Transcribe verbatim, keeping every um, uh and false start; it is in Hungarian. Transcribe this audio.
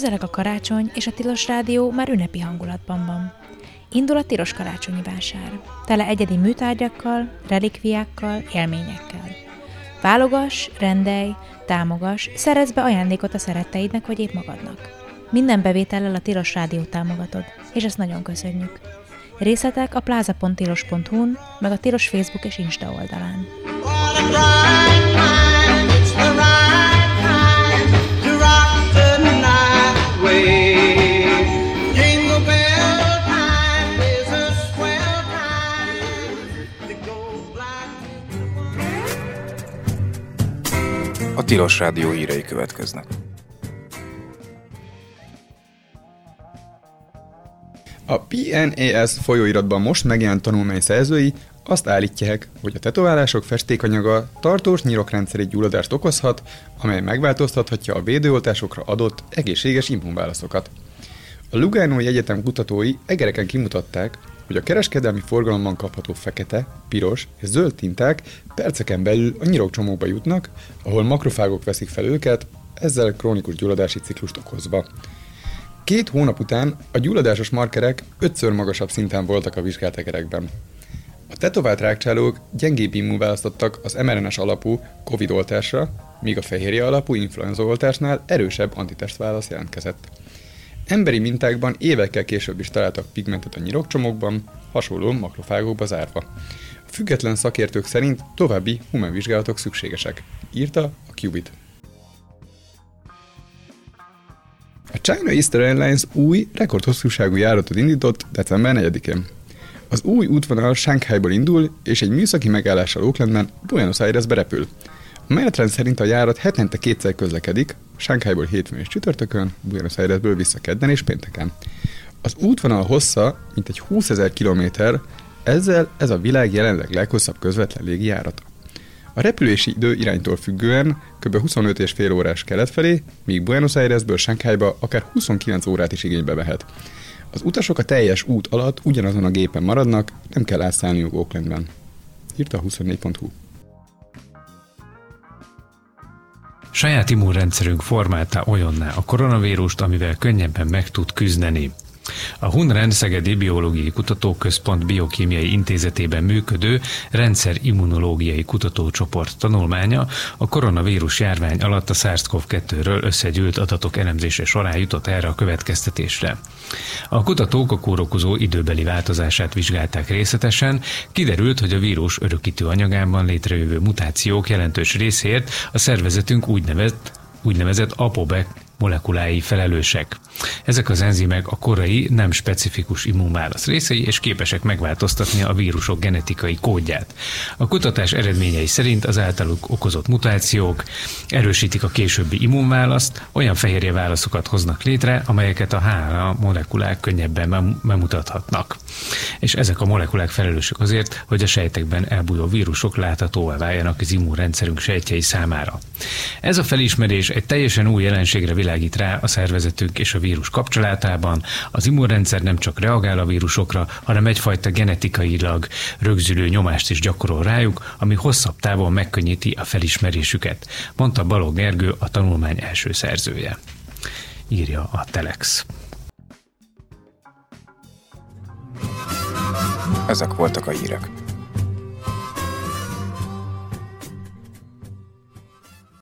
Közeleg a karácsony, és a Tilos Rádió már ünnepi hangulatban van. Indul a tilos karácsonyi vásár, tele egyedi műtárgyakkal, relikviákkal, élményekkel. Válogass, rendelj, támogass, szerezz be ajándékot a szeretteidnek vagy épp magadnak. Minden bevétellel a Tilos Rádiót támogatod, és ezt nagyon köszönjük. Részletek a plaza pont tilos pont hu-n, meg a Tilos Facebook és Insta oldalán. A Tilos Rádió hírei következnek. A pé en á es folyóiratban most megjelent tanulmány szerzői azt állítják, hogy a tetoválások festékanyaga tartós nyirokrendszeri gyulladást okozhat, amely megváltoztathatja a védőoltásokra adott egészséges immunválaszokat. A Lugánói Egyetem kutatói egereken kimutatták, hogy a kereskedelmi forgalomban kapható fekete, piros és zöld tinták perceken belül a nyirokcsomóba jutnak, ahol makrofágok veszik fel őket, ezzel krónikus gyulladási ciklust okozva. Két hónap után a gyulladásos markerek ötször magasabb szinten voltak a vizsgált egerekben. A tetovált rákcsálók gyengébb immunválaszt adtak az em er en es alapú Covid oltásra, míg a fehérje alapú influenza oltásnál erősebb antitestválasz jelentkezett. Emberi mintákban évekkel később is találtak pigmentet a nyirokcsomókban, hasonló makrofágokba zárva. A független szakértők szerint további humánvizsgálatok szükségesek, írta a Qubit. A China Eastern Airlines új, rekordhosszúságú járatot indított december negyedikén. Az új útvonal Shanghaiból indul, és egy műszaki megállással Oaklandben Buenos Airesbe repül. A menetrend szerint a járat hetente kétszer közlekedik, Shanghaiból hétfőn és csütörtökön, Buenos Airesből vissza kedden és pénteken. Az útvonal hossza mintegy húszezer kilométer, ezzel ez a világ jelenleg leghosszabb közvetlen légijárata. A repülési idő iránytól függően kb. huszonöt és fél órás kelet felé, míg Buenos Airesből Shanghaiba akár huszonkilenc órát is igénybe vehet. Az utasok a teljes út alatt ugyanazon a gépen maradnak, nem kell átszállniuk Oaklandben, írta a huszonnégy pont hu. Saját immunrendszerünk formálta olyanná a koronavírust, amivel könnyebben meg tud küzdeni. A Hunren Szegedi Biológiai Kutatóközpont Biokémiai Intézetében működő rendszerimmunológiai kutatócsoport tanulmánya a koronavírus járvány alatt a SARS-CoV kettőről összegyűlt adatok elemzése során jutott erre a következtetésre. A kutatók a kórokozó időbeli változását vizsgálták részletesen, kiderült, hogy a vírus örökítő anyagában létrejövő mutációk jelentős részért a szervezetünk úgynevezett, úgynevezett apopek molekulái felelősek. Ezek az enzimek a korai, nem specifikus immunválasz részei, és képesek megváltoztatni a vírusok genetikai kódját. A kutatás eredményei szerint az általuk okozott mutációk erősítik a későbbi immunválaszt, olyan fehérje válaszokat hoznak létre, amelyeket a há en á molekulák könnyebben bemutathatnak. És ezek a molekulák felelősek azért, hogy a sejtekben elbújó vírusok láthatóvá váljanak az immunrendszerünk sejtjei számára. Ez a felismerés egy teljesen új jelenségre világít rá a szervezetünk és a vírus kapcsolatában. Az immunrendszer nem csak reagál a vírusokra, hanem egyfajta genetikailag rögzülő nyomást is gyakorol rájuk, ami hosszabb távon megkönnyíti a felismerésüket, mondta Balogh Gergő, a tanulmány első szerzője. Írja a Telex. Ezek voltak a hírek.